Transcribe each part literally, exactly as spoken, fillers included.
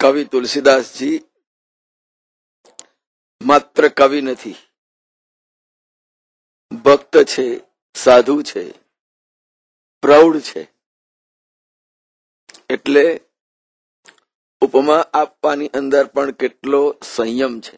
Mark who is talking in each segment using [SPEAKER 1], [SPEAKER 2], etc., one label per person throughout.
[SPEAKER 1] કવિ તુલસીદાસજી માત્ર કવિ નથી, ભક્ત છે, સાધુ છે, પ્રૌઢ છે. એટલે ઉપમા આપવાની અંદર પણ કેટલો સંયમ છે.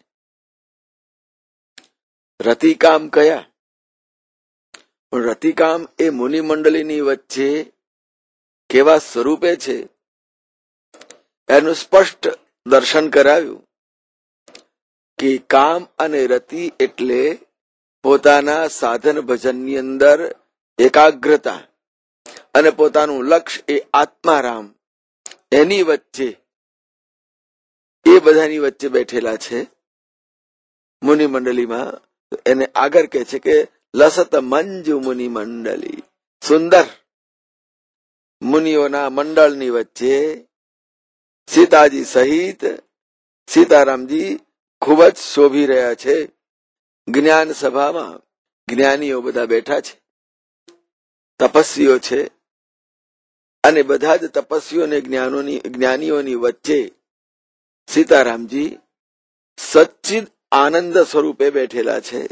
[SPEAKER 1] રતિકામ કયા? પણ રતિકામ એ મુનિ મંડળીની વચ્ચે કેવા સ્વરૂપે છે એનું સ્પષ્ટ દર્શન કરાવ્યું કે કામ અને રતિ એટલે પોતાના સાધન ભજનની અંદર એકાગ્રતા અને પોતાનું લક્ષ્ય એ આત્મારામ, એની વચ્ચે, એ બધાની વચ્ચે બેઠેલા છે મુનિ મંડળીમાં. એને આગળ કહે છે કે લસત મંજુ મુનિ મંડળી, સુંદર મુનિઓના મંડળની વચ્ચે સીતાજી સહિત સીતારામજી ખૂબ જ શોભી રહ્યા છે. જ્ઞાન સભામાં જ્ઞાનીઓ બધા બેઠા છે, તપસ્વીઓ છે, અને બધા જ તપસ્વીઓ અને જ્ઞાનોની જ્ઞાનીઓની વચ્ચે સીતારામજી સચ્ચિદ આનંદ સ્વરૂપે બેઠેલા છે.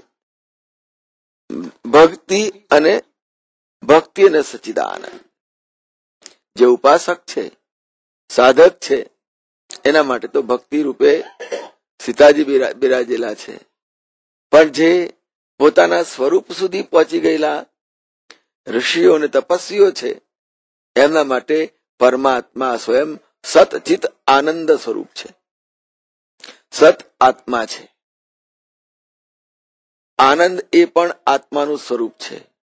[SPEAKER 1] ભક્તિ અને ભક્તિ અને સચ્ચિદાનંદ. જે ઉપાસક છે, સાધક છે, એના માટે તો ભક્તિ રૂપે સીતાજી બિરાજેલા છે. પણ જે પોતાના સ્વરૂપ સુધી પહોંચી ગયેલા ઋષિઓ અને તપસ્વીઓ છે, એમના માટે પરમાત્મા સ્વયં સતચિત આનંદ સ્વરૂપ છે, સત આત્મા છે. આનંદ એ પણ આત્માનું સ્વરૂપ છે.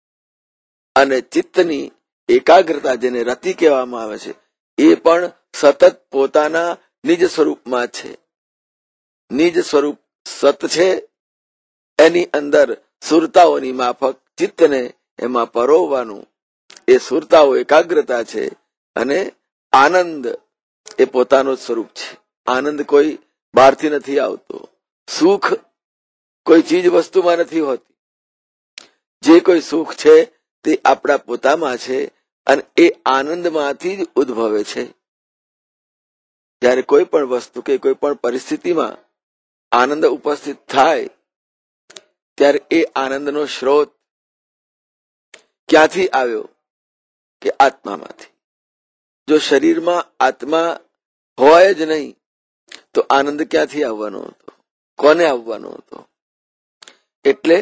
[SPEAKER 1] અને ચિત્તની એકાગ્રતા, જેને રતિ કહેવામાં આવે છે, એ પણ સતત પોતાના નિજ સ્વરૂપમાં છે. નિજ સ્વરૂપ સત છે, એની અંદર સુરતાઓની માફક ચિત્તને એમાં પરોવવાનું એ સુરતાઓ એકાગ્રતા છે. અને આનંદ એ પોતાનું સ્વરૂપ છે. આનંદ કોઈ બહારથી નથી આવતો. સુખ કોઈ ચીજ વસ્તુમાં નથી હોતી. જે કોઈ સુખ છે તે આપણા પોતામાં છે, અને એ આનંદમાંથી જ ઉદ્ભવે છે. જ્યારે કોઈ પણ વસ્તુ કે કોઈ પણ પરિસ્થિતિમાં આનંદ ઉપસ્થિત થાય ત્યારે એ આનંદનો સ્ત્રોત ક્યાંથી આવ્યો? કે આત્મામાંથી. જો શરીરમાં આત્મા હોય જ નહીં તો આનંદ ક્યાંથી આવવાનો હતો? કોને આવવાનો હતો? એટલે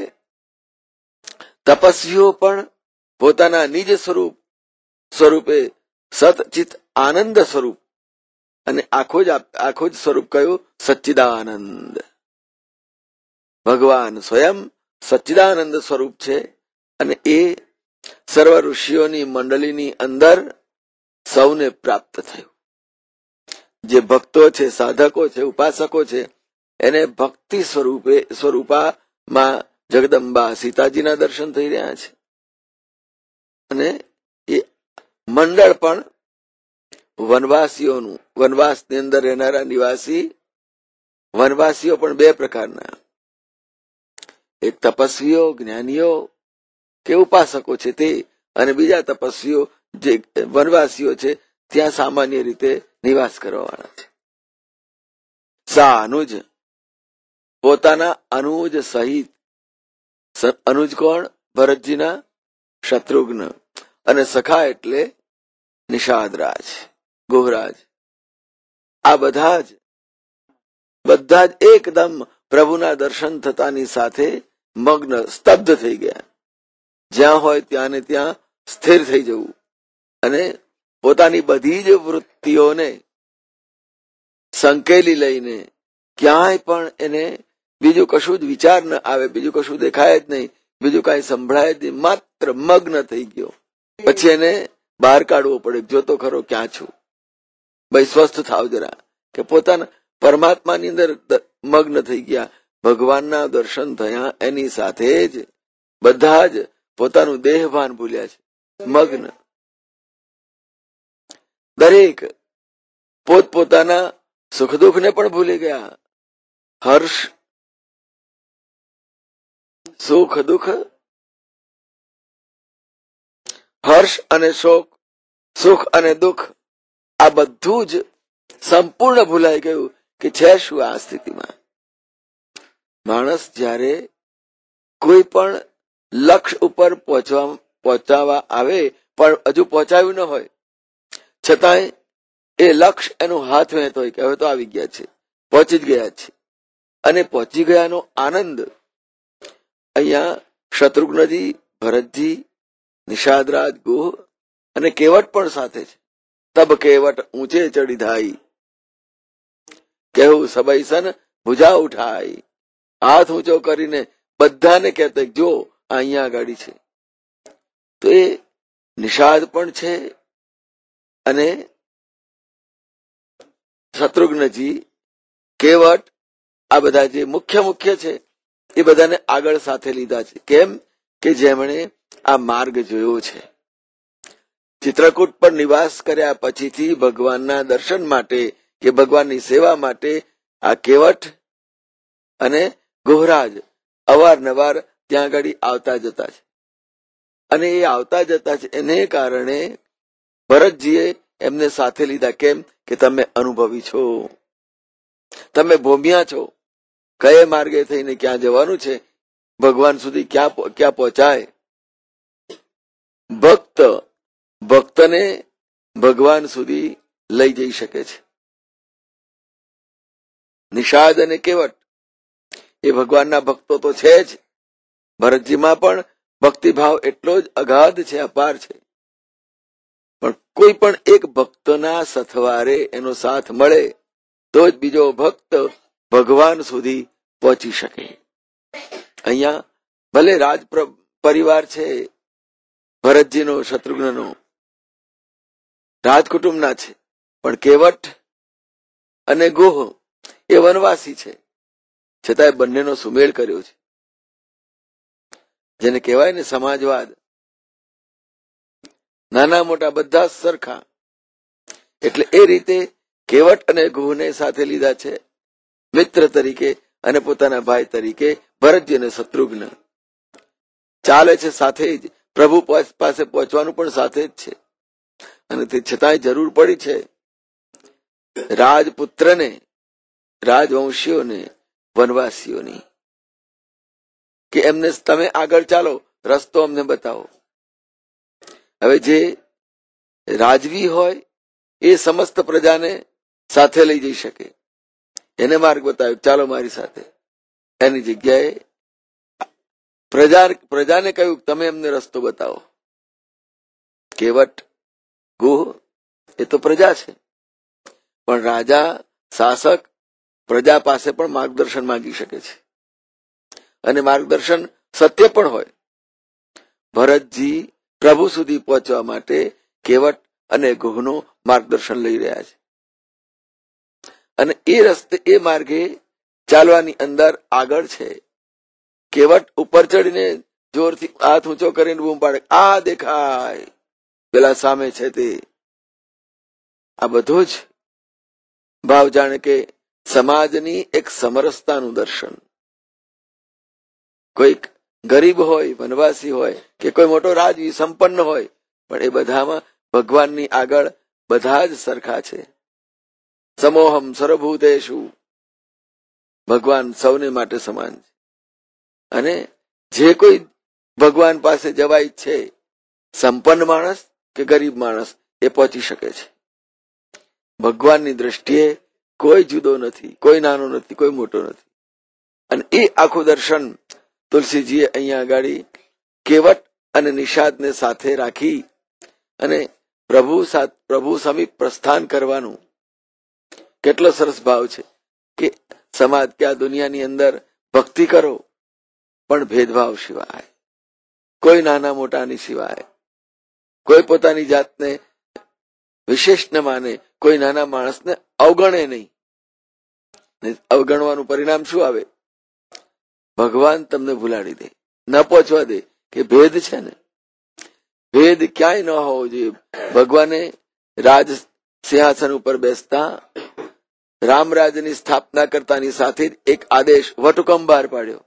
[SPEAKER 1] તપસ્વીઓ પણ પોતાના નિજ સ્વરૂપ સ્વરૂપે સતચિત આનંદ સ્વરૂપ, અને આખો જ આખો જ સ્વરૂપ કયું? સચ્ચિદાનંદ. ભગવાન સ્વયં સચ્ચિદાનંદ સ્વરૂપ છે. અને એ સર્વ ઋષિઓની મંડળીની અંદર સૌને પ્રાપ્ત થયું. જે ભક્તો છે, સાધકો છે, ઉપાસકો છે, એને ભક્તિ સ્વરૂપે સ્વરૂપામાં જગદંબા સીતાજીના દર્શન થઈ રહ્યા છે. અને એ મંડળ પણ વનવાસીઓનું, વનવાસની અંદર રહેનારા નિવાસી વનવાસીઓ પણ બે પ્રકારના, એક તપસ્વીઓ, જ્ઞાનીઓ કે ઉપાસકો છે તે, અને બીજા તપસ્વીઓ જે વનવાસીઓ છે, ત્યાં સામાન્ય રીતે નિવાસ કરવાવાળા છે. સા અનુજ, પોતાના અનુજ સહિત. અનુજ કોણ? ભરતજીના શત્રુઘ્ન. અને સખા એટલે નિષાદરાજ, ગોહરાજ. આ બધા જ બધા જ એકદમ પ્રભુના દર્શન થતાની સાથે મગ્ન, સ્તબ્ધ થઈ ગયા. જ્યાં હોય ત્યાં ને ત્યાં સ્થિર થઈ જવું, અને પોતાની બધી જ વૃત્તિઓને સંકેલી લઈને ક્યાંય પણ એને બીજું કશું જ વિચાર ન આવે, બીજું કશું દેખાય જ નહીં, બીજું કાંઈ સંભળાય જ નહીં, માત્ર મગ્ન થઈ ગયો. પછી એને બહાર કાઢવો પડે, જોતો ખરો ક્યાં છું, ભાઈ સ્વસ્થ થાવ જરા. કે પોતાના પરમાત્માની અંદર મગ્ન થઈ ગયા. ભગવાનના દર્શન થયા એની સાથે જ બધા જ પોતાનું દેહભાન ભૂલ્યા છે, મગ્ન. દરેક પોતપોતાના સુખ દુઃખ ને પણ ભૂલી ગયા. હર્ષ, સુખ, દુઃખ, હર્ષ અને શોક, સુખ અને દુઃખ, આ બધું જ સંપૂર્ણ ભૂલાઈ ગયું કે છે શું આ સ્થિતિમાં. માણસ જ્યારે કોઈ પણ લક્ષ્ય ઉપર પહોંચવા પહોંચાવા આવે પણ હજુ પહોંચાયું ન હોય છતાંય એ લક્ષ્ય એનું હાથ વહેતો હોય કે હવે તો આવી ગયા છે, પહોંચી જ ગયા છે, અને પહોંચી ગયાનો આનંદ અહીંયા શત્રુઘ્નજી, ભરતજી, નિષાદરાજ, ગુહ અને કેવટ પણ સાથે છે. તબ કેવટ ઊંચે ચડી ધાઈ, કેવું સબૈસન ભુજા ઉઠાઈ. હાથ ઊંચો કરીને બધાને કહેતા જો અહીંયા આગળ છે. તો એ નિષાદ પણ છે અને શત્રુઘ્નજી, કેવટ, આ બધા જે મુખ્ય મુખ્ય છે એ બધાને આગળ સાથે લીધા છે. કેમ કે જેમણે આ માર્ગ જોયો છે. ચિત્રકૂટ પર નિવાસ કર્યા પછીથી ભગવાનના દર્શન માટે કે ભગવાનની સેવા માટે આ કેવટ અને ગોહરાજ અવારનવાર ત્યાં આગળ આવતા જતા છે. અને એ આવતા જતા છે એને કારણે ભરતજીએ એમને સાથે લીધા. કેમ કે તમે અનુભવી છો, તમે ભોમ્યા છો, કયે માર્ગે થઈને ક્યાં જવાનું છે, ભગવાન સુધી ક્યાં ક્યાં પહોંચાય. ભક્ત ભક્તને ભગવાન સુધી લઈ જઈ શકે છે. નિષાદ અને કેવટ એ ભગવાનના ભક્તો તો છે જ. ભરતજીમાં પણ ભક્તિભાવ એટલો જ અગાધ છે, અપાર છે. પણ કોઈ પણ એક ભક્તના સથવારે એનો સાથ મળે તો જ બીજો ભક્ત ભગવાન સુધી પહોંચી શકે. અહીંયા ભલે રાજ પરિવાર છે ભરતજીનો, શત્રુઘ્નનો, રાજકુટુંબના છે, પણ કેવટ અને ગોહ એ વનવાસી છે, છતાંય બંનેનો સુમેળ કર્યો છે. જેને કહેવાય ને સમાજવાદ, નાના મોટા બધા સરખા. એટલે એ રીતે કેવટ અને ગોહને સાથે લીધા છે મિત્ર તરીકે અને પોતાના ભાઈ તરીકે. ભરતજી અને શત્રુઘ્ન ચાલે છે સાથે જ, પ્રભુ પાસે પહોંચવાનું પણ સાથે જ છે. અને તે છતાંય જરૂર પડી છે રાજપુત્રને, રાજવંશીઓને, વનવાસીઓની કે એમને તમે આગળ ચાલો, રસ્તો અમને બતાવો. હવે જે રાજવી હોય એ સમસ્ત પ્રજાને સાથે લઈ જઈ શકે, એને માર્ગ બતાવ્યો, ચાલો મારી સાથે. એની જગ્યાએ પ્રજા પ્રજાને કહ્યું તમે એમને રસ્તો બતાવો. કેવટ, ગુહ એ તો પ્રજા છે, પણ રાજા, શાસક પ્રજા પાસે પણ માર્ગદર્શન માંગી શકે છે અને માર્ગદર્શન સત્ય પણ હોય. ભરતજી પ્રભુ સુધી પહોંચવા માટે કેવટ અને ગુહનો માર્ગદર્શન લઈ રહ્યા છે અને એ રસ્તે, એ માર્ગે ચાલવાની અંદર આગળ છે. કેવટ ઉપર ચડીને જોરથી હાથ ઊંચો કરીને બૂમ પાડે, આ દેખાય પેલા સામે છે તે. આ બધો જ ભાવ જાણે કે સમાજની એક સમરસતાનું દર્શન. કોઈક ગરીબ હોય, વનવાસી હોય કે કોઈ મોટો રાજવી સંપન્ન હોય, પણ એ બધામાં ભગવાનની આગળ બધા જ સરખા છે. સમોહમ સર્વભૂતેષુ, ભગવાન સૌને માટે સમાન છે. અને જે કોઈ ભગવાન પાસે જવાય છે, સંપન્ન માણસ કે ગરીબ માણસ, એ પહોંચી શકે છે. ભગવાનની દ્રષ્ટિએ કોઈ જુદો નથી, કોઈ નાનો નથી, કોઈ મોટો નથી. અને એ આખું દર્શન તુલસીજીએ અહીંયા આગળ કેવટ અને નિષાદને સાથે રાખી અને પ્રભુ પ્રભુ સમીપ પ્રસ્થાન કરવાનું. કેટલો સરસ ભાવ છે કે સમાજ કે આ દુનિયાની અંદર ભક્તિ કરો પણ ભેદભાવ સિવાય, કોઈ નાના મોટાની સિવાય, કોઈ પોતાની જાતને વિશેષ ન માને, કોઈ નાના માણસને અવગણે નહીં. અવગણવાનું પરિણામ શું આવે? ભગવાન તમને ભૂલાડી દે, ન પહોંચવા દે. કે ભેદ છે ને, ભેદ ક્યાંય ન હોવો જોઈએ. ભગવાને રાજ સિંહાસન ઉપર બેસતા રામરાજની સ્થાપના કરતાની સાથે જ એક આદેશ વટુકમ બહાર પાડ્યો,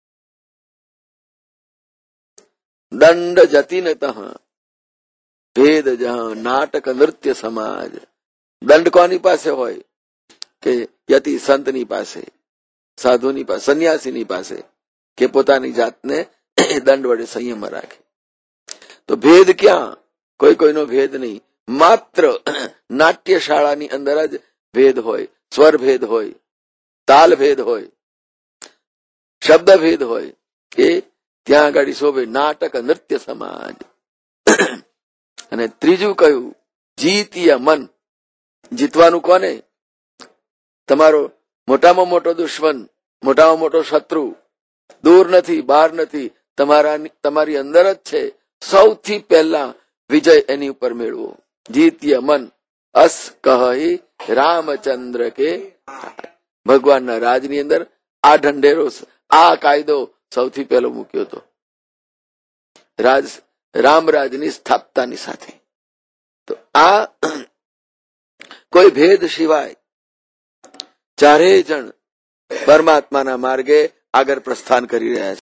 [SPEAKER 1] દંડ જતી ન તહ ભેદ જહ નાટક નૃત્ય સમાજ. દંડ કોની પાસે હોય કે યતિ સંતની પાસે, સાધુની પાસે, સંન્યાસીની પાસે, કે પોતાની જાતને દંડ વડે સંયમમાં રાખે. તો ભેદ ક્યાં? કોઈ કોઈનો ભેદ નહીં. માત્ર નાટ્યશાળાની અંદર જ ભેદ હોય, સ્વર ભેદ હોય, તાલ ભેદ હોય, શબ્દ ભેદ હોય, કે ત્યાં આગળ શોભે નાટક નૃત્ય સમાજ. અને ત્રીજું કયું? જીતીય મન. જીતવાનું કોને? તમારો મોટામાં મોટો દુશ્મન, મોટામાં મોટો શત્રુ દૂર નથી, બહાર નથી, તમારા તમારી અંદર જ છે. સૌથી પહેલા વિજય એની ઉપર મેળવો. જીતીય મન અસ કહી રામચંદ્ર કે. ભગવાનના રાજની અંદર આ ઢંઢેરો, આ કાયદો સૌથી પહેલો મૂક્યો હતો રાજ રામરાજની સ્થાપતાની સાથે. તો આ કોઈ ભેદ સિવાય ચારેય જણ પરમાત્માના માર્ગે આગળ પ્રસ્થાન કરી રહ્યા છે.